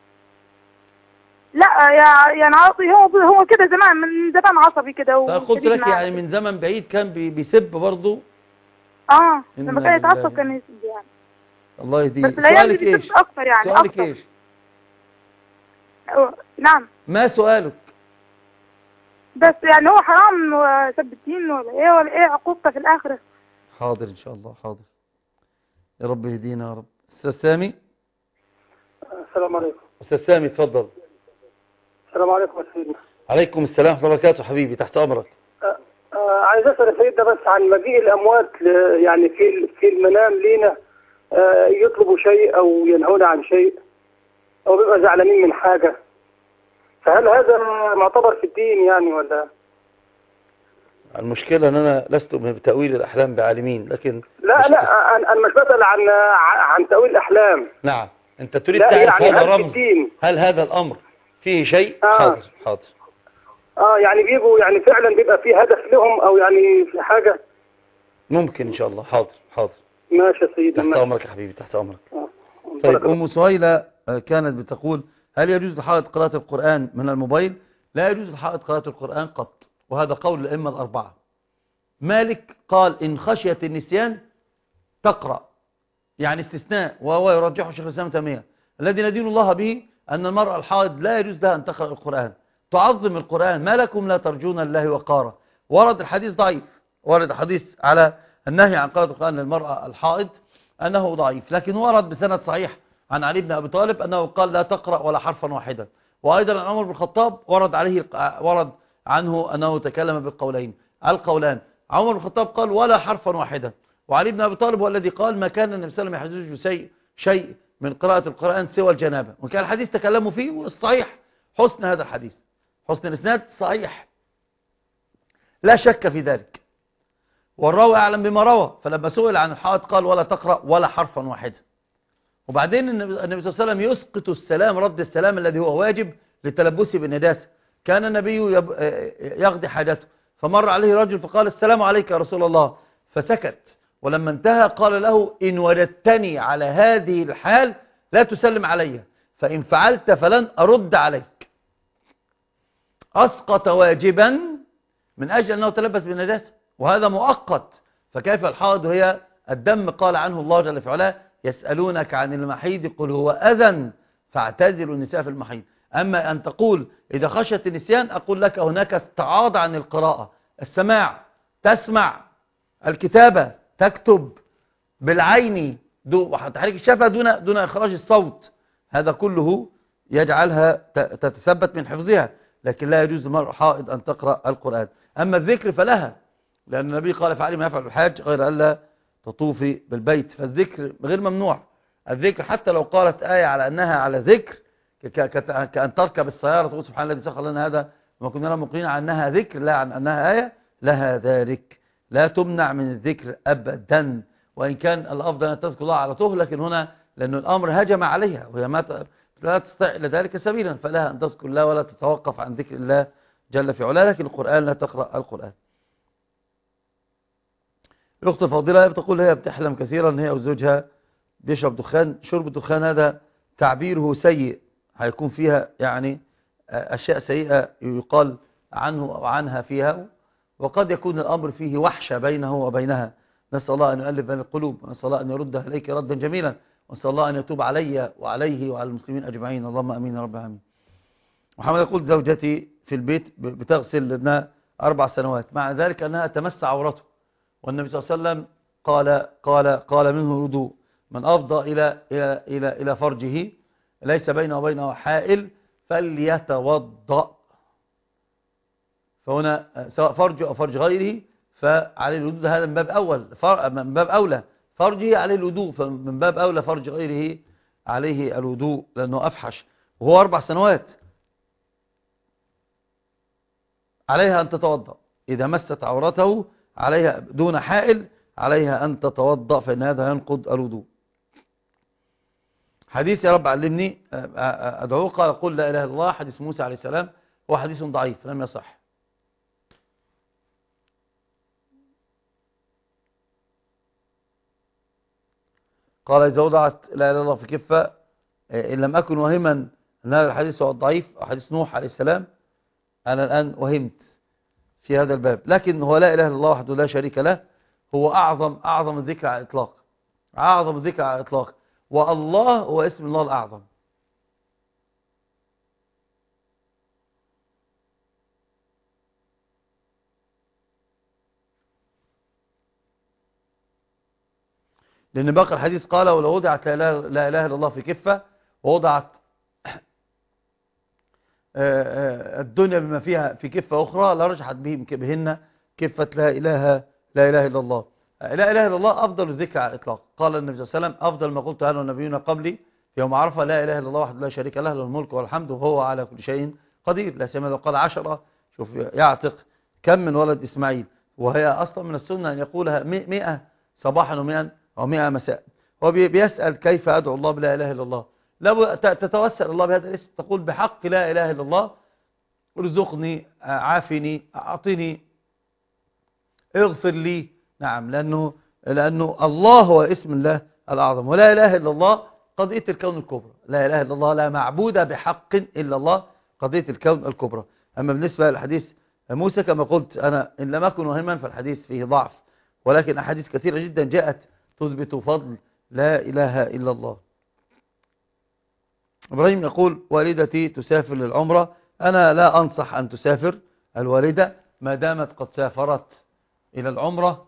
لا يا- يعني عصبي، هو هو كده زمان من زمان عصبي كده فقلت وشديد لك معانا يعني كده. من زمن بعيد كان بي- بيسب برضه. اه إن لما كان لله. يتعصب كان يسب يعني. الله يهديه. بس الايام دي سؤالك ايش؟ بيسب اكتر يعني سؤالك اكتر. ايش؟ أو- نعم. ما سؤالك؟ بس يعني هو حرام وسب الدين ولا ايه ولا ايه عقوبته في الاخره؟ حاضر ان شاء الله، حاضر. يا رب يهدينا يا رب. استاذ سامي. السلام عليكم. استاذ سامي اتفضل. السلام عليكم يا سيدنا. عليكم السلام ورحمه الله وبركاته حبيبي، تحت امرك. آه عايز اسال يا سيدنا بس عن مجيء الاموات ل- يعني في في المنام لينا، آه يطلبوا شيء او ينهونا عن شيء او بيبقى زعلانين من حاجه، فهل هذا معتبر في الدين يعني ولا؟ المشكله ان انا لست بتاويل الاحلام بعالمين، لكن لا لا انا أنا مش بسال عن عن تاويل الاحلام. نعم انت تريد لا تعرف يعني هذا هل في الرمز، الدين؟ هل هذا الامر فيه شيء؟ آه. حاضر حاضر. اه يعني بيبقوا يعني فعلا بيبقى في هدف لهم او يعني في حاجه. ممكن ان شاء الله. حاضر حاضر. ماشي يا سيدنا. تحت ماشي. امرك يا حبيبي، تحت امرك. آه. طيب ام سهيلة آه، كانت بتقول هل يجوز لحائط قراءة القرآن من الموبايل؟ لا يجوز لحائط قراءة القرآن قط، وهذا قول الائمه الاربعه. مالك قال ان خشيت النسيان تقرأ، يعني استثناء، وهو يرجحه شيخ الاسلام ابن تيمية. الذي ندين الله به ان المرأة الحائض لا يجوز لها ان تقرأ القرآن، تعظم القرآن. ما لكم لا ترجون الله وقارا. ورد الحديث ضعيف، ورد حديث على النهي عن قراءة القرآن للمرأة الحائض أنه ضعيف، لكن ورد بسند صحيح عن علي بن أبي طالب أنه قال لا تقرأ ولا حرفا واحدا. وأيضا عن عمر بن الخطاب ورد عليه ورد عنه أنه تكلم بالقولين القولان. عمر بن الخطاب قال ولا حرفا واحدا، وعلي بن أبي طالب هو الذي قال ما كان النبي صلى الله عليه وسلم يحدث شيء شيء من قراءة القرآن سوى الجنابة. وكان الحديث تكلموا فيه، والصحيح حسن هذا الحديث، حسن الإسناد صحيح لا شك في ذلك، والراوي أعلم بما روى. فلما سئل عن الحائط قال ولا تقرأ ولا حرفا واحدا. وبعدين النبي صلى الله عليه وسلم يسقط السلام، رد السلام الذي هو واجب لتلبسه بالنداسة. كان النبي يقضي حاجته فمر عليه رجل فقال السلام عليك يا رسول الله، فسكت. ولما انتهى قال له إن وجدتني على هذه الحال لا تسلم علي، فإن فعلت فلن أرد عليك. أسقط واجبا من أجل أنه تلبس بالنجاسة، وهذا مؤقت. فكيف الحائض وهي الدم؟ قال عنه الله جل في علاه يسألونك عن المحيض قل هو أذى فاعتزلوا النساء في المحيض. أما أن تقول إذا خشيت النسيان، أقول لك هناك استعاض عن القراءة، السماع، تسمع، الكتابة، تكتب بالعين وتحريك الشفة دون دون إخراج الصوت، هذا كله يجعلها تتثبت من حفظها. لكن لا يجوز للمرأة حائض أن تقرأ القرآن. أما الذكر فلها، لأن النبي قال فعلي ما يفعل الحاج غير ألا تطوفي بالبيت، فالذكر غير ممنوع. الذكر حتى لو قالت آية على أنها على ذكر، كأن تركب السيارة تقول سبحان الذي سخر لنا هذا وما كنا مقرين عن أنها ذكر لا عن أنها آية، لها ذلك، لا تمنع من الذكر أبدا. وإن كان الأفضل أن تذكر الله على طول، لكن هنا لأن الأمر هجم عليها وهي ما لا تستطيع إلى ذلك سبيلا، فلها أن تذكر الله ولا تتوقف عن ذكر الله جل في علاه. لكن القرآن لا تقرأ القرآن. الأخت الفاضلة بتقول هي بتحلم كثيرا أن هي وزوجها بيشرب دخان. شرب الدخان هذا تعبيره سيء، هيكون فيها يعني أشياء سيئة يقال عنه أو عنها فيها، وقد يكون الأمر فيه وحشة بينه وبينها. نسأل الله أن يؤلف بين القلوب، ونسأل الله أن يردها إليك ردا جميلا، ونسأل الله أن يتوب علي وعليه وعلى المسلمين أجمعين. اللهم أمين يا رب العالمين. محمد يقول زوجتي في البيت بتغسل ابنها أربع سنوات، مع ذلك أنها تمس عورته، والنبي صلى الله عليه وسلم قال قال قال منه الوضوء من أفضى إلى إلى إلى إلى فرجه ليس بينه وبينه حائل فليتوضأ. فهنا سواء فرجه أو فرج غيره فعليه الوضوء، هذا من باب أول من باب أولى فرجه عليه الوضوء، فمن باب أولى فرج غيره عليه الوضوء لأنه أفحش، وهو أربع سنوات. عليها أن تتوضأ. إذا مست عورته عليها دون حائل عليها أن تتوضأ، فإن هذا ينقض الوضوء. حديث يا رب علمني أدعوه قال قل لا إله إلا الله، حديث موسى عليه السلام، هو حديث ضعيف لم يصح. قال إذا وضعت لا إله إلا الله في كفة إن لم أكن وهما أن هذا الحديث هو الضعيف، حديث نوح عليه السلام، أنا الآن وهمت في هذا الباب، لكن هو لا إله إلا الله وحده لا شريك له، هو أعظم أعظم الذكر على الإطلاق، أعظم الذكر على الإطلاق، والله هو اسم الله الأعظم. لأن باقي الحديث قال ولو وضعت لا إله, لا إله إلا الله في كفة ووضعت الدنيا بما فيها في كفة أخرى لرجحت بهن كفة لا إله لا إله إلا الله. لا إله إلا الله أفضل الذكر على الإطلاق. قال النبي صلى الله عليه وسلم أفضل ما قلت أنا والنبيون قبلي في يوم عرفة لا إله إلا الله وحده لا شريك له له الملك والحمد وهو على كل شيء قدير. لا سيما لو قال عشرة، شوف يعتق كم من ولد إسماعيل، وهي أصلا من السنة أن يقولها مئة صباحا ومئة ومئة مساء. هو بيسأل كيف أدعو الله بلا إله إلا الله، لو تتوسل الله بهذا الاسم تقول بحق لا إله إلا الله ارزقني عافني أعطني اغفر لي. نعم، لأنه, لأنه الله هو اسم الله الأعظم، ولا إله إلا الله قضية الكون الكبرى. لا إله إلا الله لا معبود بحق إلا الله قضية الكون الكبرى. أما بالنسبة للحديث موسى كما قلت أنا إن لم أكن وهما فالحديث فيه ضعف، ولكن أحاديث كثيرة جدا جاءت تثبت فضل لا إله إلا الله. إبراهيم يقول والدتي تسافر للعمرة، أنا لا أنصح أن تسافر الوالدة ما دامت قد سافرت إلى العمرة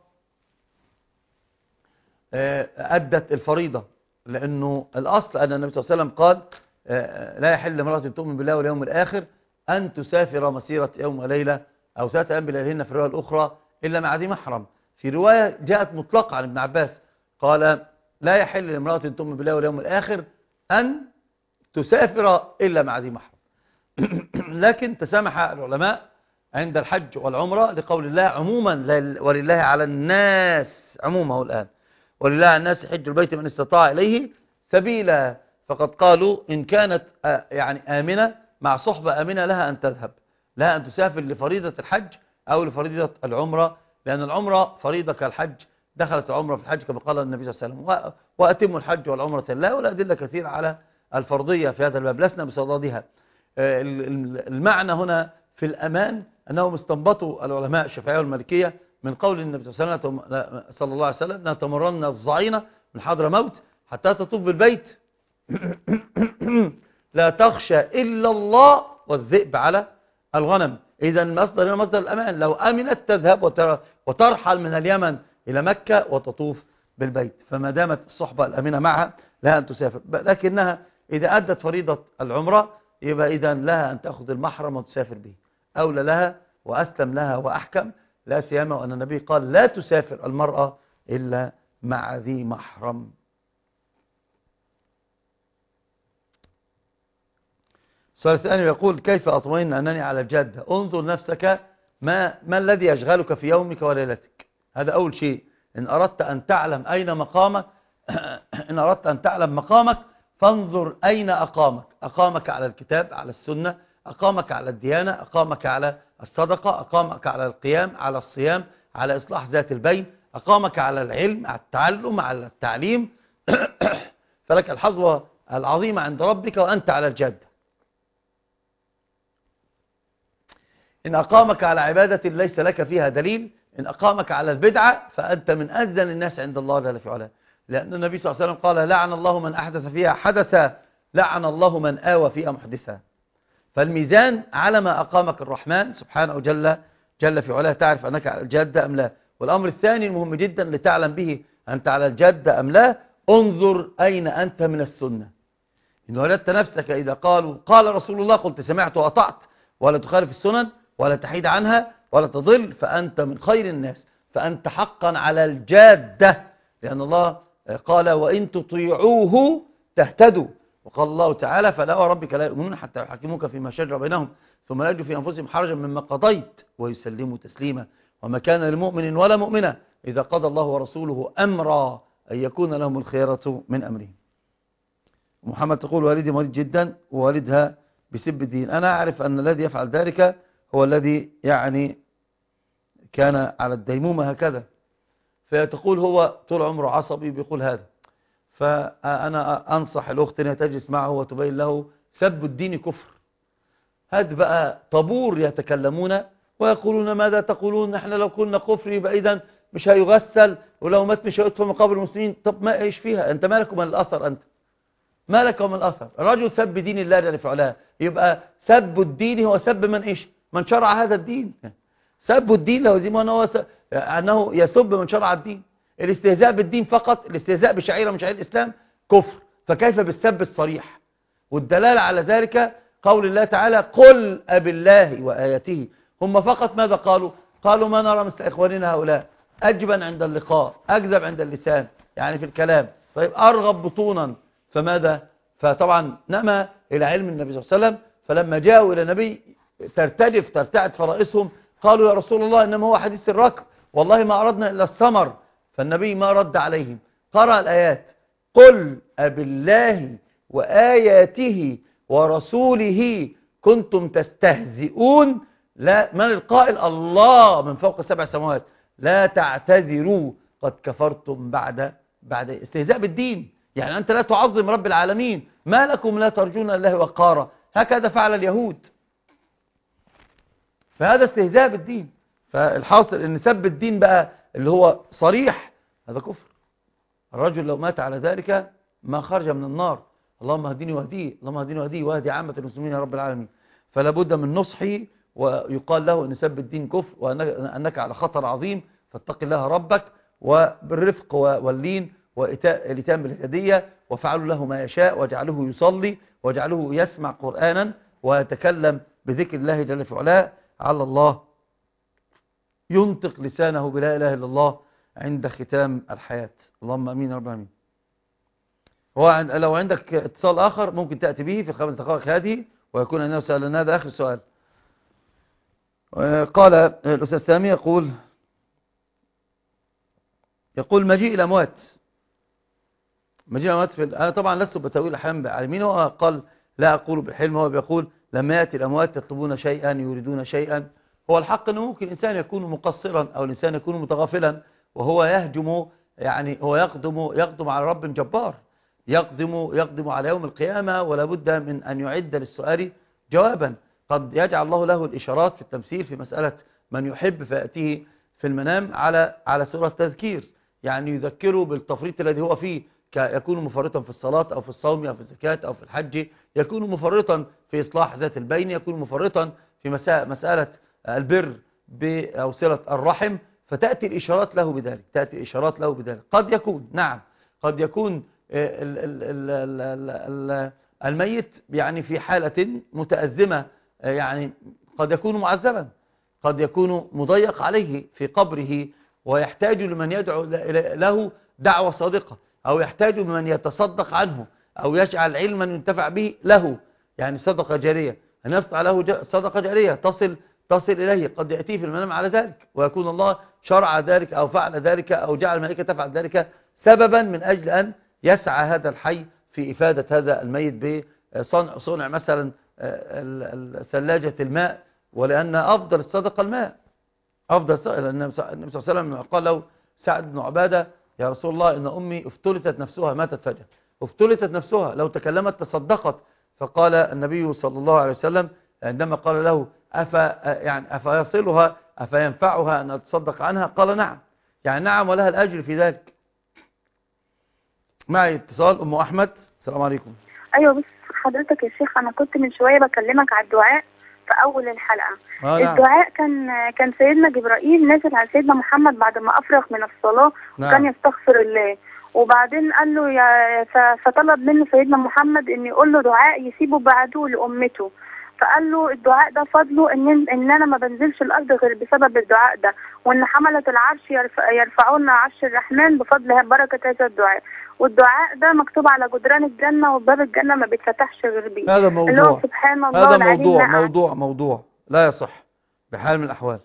أدت الفريضة، لأنه الأصل أن النبي صلى الله عليه وسلم قال لا يحل لامرأة تؤمن بالله واليوم الآخر أن تسافر مسيرة يوم وليلة أو ثلاثة أيام بلياليهن في الرواية الأخرى إلا مع ذي محرم. في رواية جاءت مطلقة عن ابن عباس قال لا يحل لامرأة تؤمن بالله واليوم الآخر أن تسافر إلا مع ذي محرم. لكن تسامح العلماء عند الحج والعمرة لقول الله عموما ولله على الناس عمومه الآن ولله على الناس حج البيت من استطاع إليه سبيلا، فقد قالوا إن كانت يعني آمنة مع صحبة آمنة لها أن تذهب، لها أن تسافر لفريضة الحج أو لفريضة العمرة، لأن العمرة فريضة كالحج، دخلت العمرة في الحج كما قال النبي صلى الله عليه وسلم وأتموا الحج والعمرة لله، ولا أدلة كثيرة على الفرضية في هذا الباب لسنا بصددها. المعنى هنا في الأمان أنهم استنبطوا العلماء الشافعية والمالكية من قول النبي صلى الله عليه وسلم لا تمرن الظعينة من حضر موت حتى تطوف بالبيت لا تخشى إلا الله والذئب على الغنم. إذا مصدر هنا مصدر الأمان، لو أمنت تذهب وترحل من اليمن إلى مكة وتطوف بالبيت، فما دامت الصحبة الأمينة معها لها أن تسافر، لكنها إذا أدت فريضة العمرة يبقى إذا لها أن تأخذ المحرم وتسافر به، أولى لها وأسلم لها وأحكم، لا سيما وأن النبي قال لا تسافر المرأة إلا مع ذي محرم. السؤال الثاني يقول كيف أطمئن أنني على الجادة؟ انظر نفسك ما, ما الذي يشغلك في يومك وليلتك، هذا أول شيء. إن أردت أن تعلم أين مقامك إن أردت أن تعلم مقامك فانظر أين أقامك، أقامك على الكتاب على السنة، أقامك على الديانة، أقامك على الصدقة، أقامك على القيام على الصيام على إصلاح ذات البين، أقامك على العلم على التعلم على التعليم فلك الحظوة العظيمة عند ربك وأنت على الجادة. إن أقامك على عبادة ليس لك فيها دليل، إن أقامك على البدعة فأنت من أذن الناس عند الله جل في علاه، لأن النبي صلى الله عليه وسلم قال لعن الله من أحدث فيها حدثا لعن الله من آوى فيها محدثا. فالميزان على ما أقامك الرحمن سبحانه جل, جل في علاه، تعرف أنك على الجادة أم لا. والأمر الثاني المهم جدا لتعلم به أنت على الجادة أم لا، انظر أين أنت من السنة. إن وجدت نفسك إذا قالوا قال رسول الله قلت سمعت وأطعت ولا تخالف السنن ولا تحيد عنها ولا تضل فأنت من خير الناس، فأنت حقا على الجادة، لأن الله قال وإن تطيعوه تهتدوا وقال الله تعالى فلا وربك لا يؤمنون حتى يحكموك فيما شجر بينهم ثم لا يجدوا في أنفسهم حرجا مما قضيت ويسلموا تسليما وما كان لمؤمن ولا مؤمنة إذا قضى الله ورسوله أمرا أن يكون لهم الخيرة من أمرهم. محمد تقول والدي مريض جدا ووالدها بسب الدين. أنا أعرف أن الذي يفعل ذلك هو الذي يعني كان على الديمومة هكذا، فتقول هو طول عمره عصبي بيقول هذا. فأنا أنصح الأخت أنها تجلس معه وتبين له سب الدين كفر. هذا بقى طابور يتكلمون ويقولون ماذا تقولون، نحن لو كنا كفر يبقى إذن مش هيغسل، ولو مات مش هيدفن مقابر المسلمين. طب ما ايش فيها؟ أنت مالك ومن الأثر؟ أنت مالك ومن الأثر؟ الرجل سب دين الله جل في علاه، يبقى سب الدين هو سب من إيش؟ من شرع هذا الدين. سب الدين لو زي ما أنه, أنه يسب من شرع الدين. الاستهزاء بالدين فقط، الاستهزاء بشعيرة من شعائر الإسلام كفر، فكيف بالسب الصريح؟ والدلالة على ذلك قول الله تعالى قل أبالله وآياته. هم فقط ماذا قالوا؟ قالوا ما نرى مثل إخواننا هؤلاء، أجبن عند اللقاء، أكذب عند اللسان، يعني في الكلام، طيب أرغب بطونا، فماذا؟ فطبعا نما إلى علم النبي صلى الله عليه وسلم، فلما جاءوا إلى النبي ترتجف ترتعد فرائسهم، قالوا يا رسول الله إنما هو حديث الركب، والله ما أردنا إلا الثمر. فالنبي ما رد عليهم، قرأ الآيات قل أبالله وآياته ورسوله كنتم تستهزئون، لا من القائل؟ الله من فوق سبع سماوات، لا تعتذروا قد كفرتم بعد بعد استهزاء بالدين. يعني أنت لا تعظم رب العالمين، ما لكم لا ترجون الله وقارا، هكذا فعل اليهود. فهذا استهزاء بالدين. فالحاصل ان سب الدين بقى اللي هو صريح هذا كفر. الرجل لو مات على ذلك ما خرج من النار. اللهم اهدني واهديه، اللهم اهدني واهديه واهدي عامة المسلمين يا رب العالمين. فلا بد من نصحه ويقال له ان سب الدين كفر وانك على خطر عظيم، فاتق الله ربك وبالرفق واللين والإتام بالهدية، وفعلوا له ما يشاء، واجعله يصلي، واجعله يسمع قرآنا ويتكلم بذكر الله جل في علاه، على الله ينطق لسانه بلا إله إلا الله عند ختام الحياة. اللهم أمين يا رب العالمين. ولو عندك اتصال آخر ممكن تأتي به في الخمس دقائق هذه، ويكون أنه سألنا هذا آخر سؤال. قال الأستاذ سامي يقول يقول مجيء الأموات مجيء الأموات في أنا طبعا لست بتأويل أحيان بعالمين، هو قال لا أقول بحلم، هو بيقول لما يأتي الأموات يطلبون شيئا يريدون شيئا. هو الحق أنه ممكن الإنسان يكون مقصرا أو الإنسان يكون متغافلا وهو يهجم، يعني هو يقدم يقدم على رب جبار، يقدم يقدم على يوم القيامة، ولا بد من أن يعد للسؤال جوابا. قد يجعل الله له الإشارات في التمثيل في مسألة من يحب فيأتيه في المنام على على سورة تذكير، يعني يذكره بالتفريط الذي هو فيه، يكون مفرطا في الصلاة أو في الصوم أو في الزكاة أو في الحج، يكون مفرطا في إصلاح ذات البين، يكون مفرطا في مسألة البر أو صلة الرحم، فتأتي الإشارات له بذلك، تأتي الإشارات له بذلك. قد يكون نعم قد يكون الميت يعني في حالة متأزمة، يعني قد يكون معذبا، قد يكون مضيق عليه في قبره ويحتاج لمن يدعو له دعوة صادقة، أو يحتاج لمن يتصدق عنه أو يجعل علما ينتفع به له، يعني صدقة جارية، أن يصنع له صدقة جارية تصل تصل إليه. قد يأتيه في المنام على ذلك، ويكون الله شرع ذلك أو فعل ذلك أو جعل الملائكة تفعل ذلك سببا من أجل أن يسعى هذا الحي في إفادة هذا الميت بصنع صنع مثلا ثلاجة الماء، ولأن أفضل الصدقة الماء، أفضل. النبي صلى الله عليه وسلم قال له سعد بن عبادة يا رسول الله إن أمي افتلتت نفسها، ماتت فجأة، افتلتت نفسها، لو تكلمت تصدقت. فقال النبي صلى الله عليه وسلم عندما قال له أفا يعني أفيصلها أفينفعها أن أتصدق عنها؟ قال نعم، يعني نعم ولها الأجر في ذلك. معي اتصال أم أحمد. السلام عليكم. أيوة بس حضرتك يا شيخ، أنا كنت من شوية بكلمك على الدعاء في أول الحلقة. آه نعم. الدعاء كان كان سيدنا جبرائيل نازل على سيدنا محمد بعد ما أفرغ من الصلاة، نعم. وكان يستغفر الله، وبعدين قال له يا فطلب منه سيدنا محمد إن يقول له دعاء يسيبه بعده لأمته، فقال له الدعاء ده فضله ان ان انا ما بنزلش الارض غير بسبب الدعاء ده، وان حملة العرش يرفع يرفعون عرش الرحمن بفضل بركة هذا الدعاء. والدعاء ده مكتوب على جدران الجنة وباب الجنة ما بيتفتحش غير بيه. هذا موضوع اللي هو سبحان الله هذا العليم موضوع لا موضوع موضوع لا يصح بحال من الأحوال.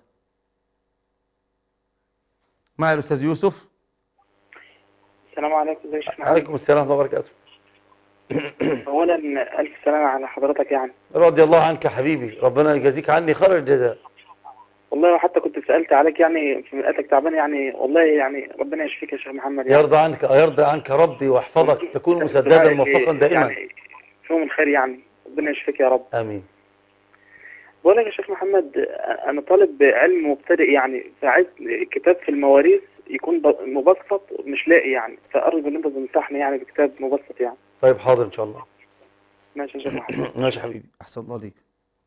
معي الأستاذ يوسف. السلام عليكم. ازيك يا شيخ محمد؟ عليكم السلام ورحمة الله وبركاته. اولا الف سلامه على حضرتك يعني. رضي الله عنك حبيبي، ربنا يجازيك عني خير الجزاء. والله حتى كنت سألت عليك يعني في مرقتك تعبان يعني، والله يعني ربنا يشفيك يا شيخ محمد يعني. يرضى عنك يرضى عنك ربي واحفظك، تكون مسددا موفقا دائما يعني فيهم الخير يعني، ربنا يشفيك يا رب. امين. بقول لك يا شيخ محمد، انا طالب علم مبتدئ يعني، فعايز كتاب في المواريث يكون مبسط مش لاقي يعني، فارجو ان انت تنصحني يعني بكتاب مبسط يعني. طيب حاضر ان شاء الله. ماشي يا شيخ محمد. ماشي حبيبي، احسن الله عليك.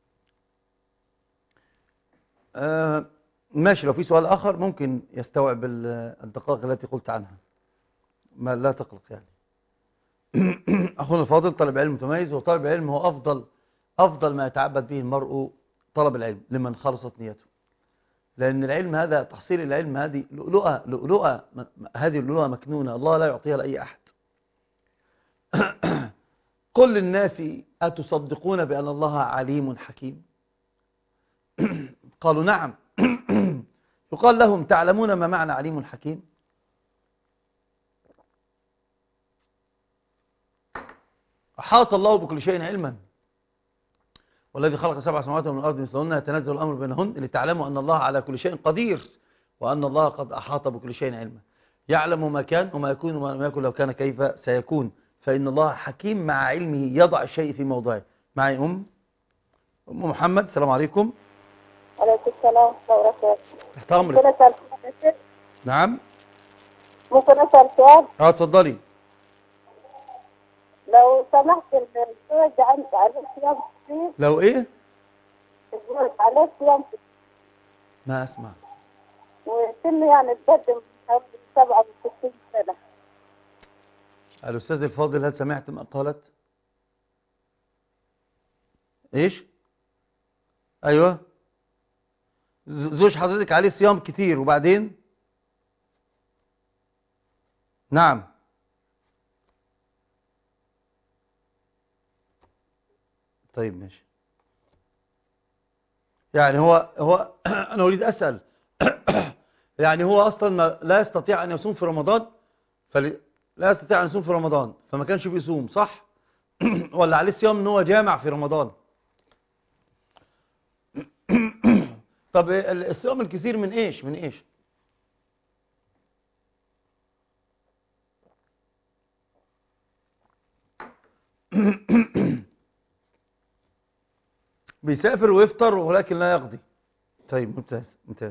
آه ماشي، لو في سؤال آخر ممكن يستوعب الدقائق التي قلت عنها، ما لا تقلق يعني. أخونا الفاضل، طالب علم متميز، وطالب العلم هو أفضل أفضل ما يتعبد به المرء طلب العلم لمن خلصت نيته، لأن العلم هذا، تحصيل العلم هذه لؤلؤة لؤلؤة هذه اللؤلؤة مكنونة، الله لا يعطيها لأي أحد. قل للناس أتصدقون بأن الله عليم حكيم؟ قالوا نعم. يقال لهم تعلمون ما معنى عليم حكيم؟ أحاط الله بكل شيء علما، والذي خلق سبع سماوات من الأرض مثلهن يتنزل الأمر بينهن لتعلموا أن الله على كل شيء قدير وأن الله قد أحاط بكل شيء علما. يعلم ما كان وما يكون وما لم يكن لو كان كيف سيكون، فإن الله حكيم مع علمه يضع الشيء في موضعه. معي أم أم محمد. السلام عليكم. عليكم السلام ورحمة الله وبركاته. تحت أمرك. ممكن أسأل سؤال؟ نعم ممكن أسأل سؤال؟ اه اتفضلي. لو سمحت، الزوج عندي عليه صيام كتير. لو ايه؟ الزوج عليه صيام كتير ما اسمع. وسنه يعني تقدم حوالي سبعة وستين سنة. الأستاذ الفاضل، هل سمعت ما قالت؟ ايش؟ ايوه، زوج حضرتك عليه صيام كتير وبعدين؟ نعم. طيب ماشي. يعني هو هو انا اريد اسال يعني هو اصلا ما لا يستطيع ان يصوم في رمضان، فلا يستطيع ان يصوم في رمضان فما كانش بيصوم، صح؟ ولا عليه صيام ان هو جامع في رمضان؟ طب الصيام الكثير من ايش من ايش بيسافر ويفطر ولكن لا يقضي. طيب ممتاز ممتاز.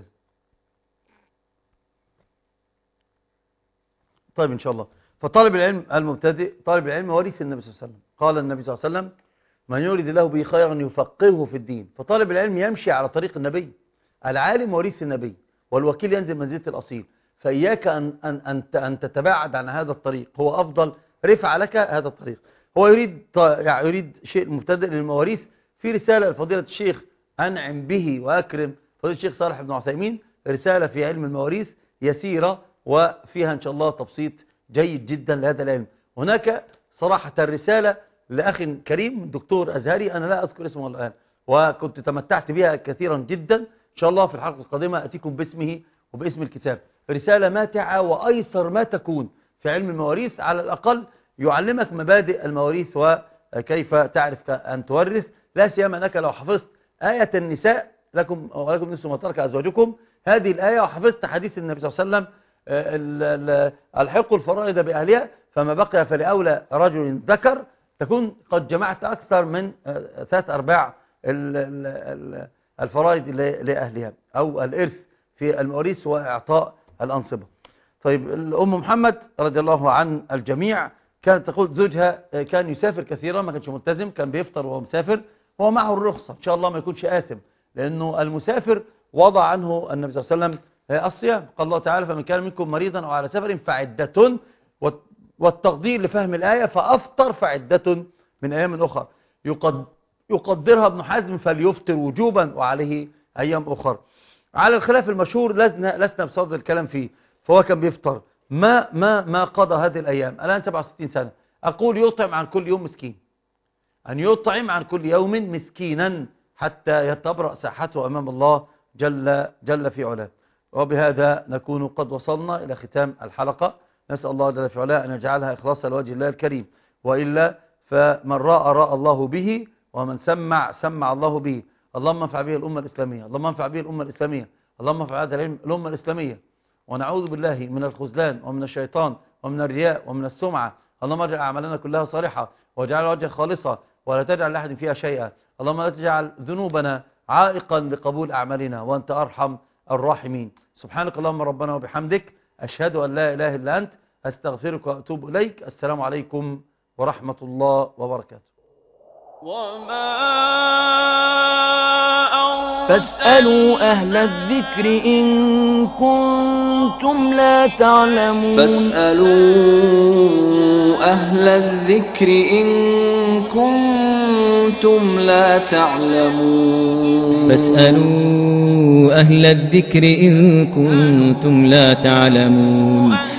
طيب ان شاء الله. فطالب العلم المبتدئ، طالب العلم ورث النبي صلى الله عليه وسلم، قال النبي صلى الله عليه وسلم: من يريد الله به خيرا يفقهه في الدين. فطالب العلم يمشي على طريق النبي. العالم وريث النبي، والوكيل ينزل منزلة الأصيل. فإياك أن, أن, أن, أن تتباعد عن هذا الطريق، هو أفضل رفع لك هذا الطريق. هو يريد يعني يريد شيء مبتدئ للمواريث. في رسالة لفضيلة الشيخ أنعم به وأكرم فضيلة الشيخ صالح بن عثيمين، رسالة في علم المواريث يسيرة وفيها إن شاء الله تبسيط جيد جدا لهذا العلم. هناك صراحة الرسالة لأخ كريم دكتور أزهري، أنا لا أذكر اسمه الآن، وكنت تمتعت بها كثيرا جدا. إن شاء الله في الحلقة القادمة أتيكم باسمه وباسم الكتاب. رسالة ماتعة وأيسر ما تكون في علم المواريث، على الأقل يعلمك مبادئ المواريث وكيف تعرف أن تورث، لا سيما أنك لو حفظت آية النساء لكم ولكم نصف ما ترك أزواجكم، هذه الآية، وحفظت حديث النبي صلى الله عليه وسلم: الحقوا الفرائض بأهلها فما بقي فلأولى رجل ذكر، تكون قد جمعت أكثر من ثلاث أرباع الفرائض لأهلها أو الإرث في المواريث وإعطاء الأنصبة. طيب الأم محمد رضي الله عن الجميع كانت تقول زوجها كان يسافر كثيرا، ما كانش ملتزم، كان بيفطر وهو مسافر، هو معه الرخصة، إن شاء الله ما يكونش آثم، لأنه المسافر وضع عنه النبي صلى الله عليه وسلم الصيام. قال الله تعالى: فمن كان منكم مريضا أو على سفر فعدة، والتقدير لفهم الآية فأفطر فعدة من أيام أخرى. يقدرها ابن حزم فليفطر وجوبا وعليه أيام أخرى. على الخلاف المشهور لسنا, لسنا بصدد الكلام فيه، فهو كان بيفطر ما ما ما قضى هذه الأيام الآن سبعة وستين سنة، أقول يطعم عن كل يوم مسكين، أن يطعم عن كل يوم مسكينا حتى يتبرأ ساحته أمام الله جل, جل في علاه. وبهذا نكون قد وصلنا إلى ختام الحلقة. نسأل الله جل في علاه أن يجعلها إخلاصا لوجه الله الكريم، وإلا فمن رأى رأى الله به، ومن سمع سمع الله به. اللهم انفع به الأمة الإسلامية، اللهم انفع به الأمة الإسلامية، اللهم انفع هذا العلم الأمة الإسلامية. ونعوذ بالله من الخذلان ومن الشيطان ومن الرياء ومن السمعة. اللهم اجعل أعمالنا كلها صالحة، واجعل وجهك خالصة، ولا تجعل لأحد فيها شيئا. اللهم لا تجعل ذنوبنا عائقا لقبول أعمالنا، وأنت أرحم الراحمين. سبحانك اللهم ربنا وبحمدك، أشهد أن لا إله إلا أنت، أستغفرك وأتوب إليك. السلام عليكم ورحمة الله وبركاته. فاسألوا أهل الذكر إن كنتم لا تعلمون. فاسألوا أهل الذكر إن كنتم لا تعلمون. فاسألوا أهل الذكر إن كنتم لا تعلمون.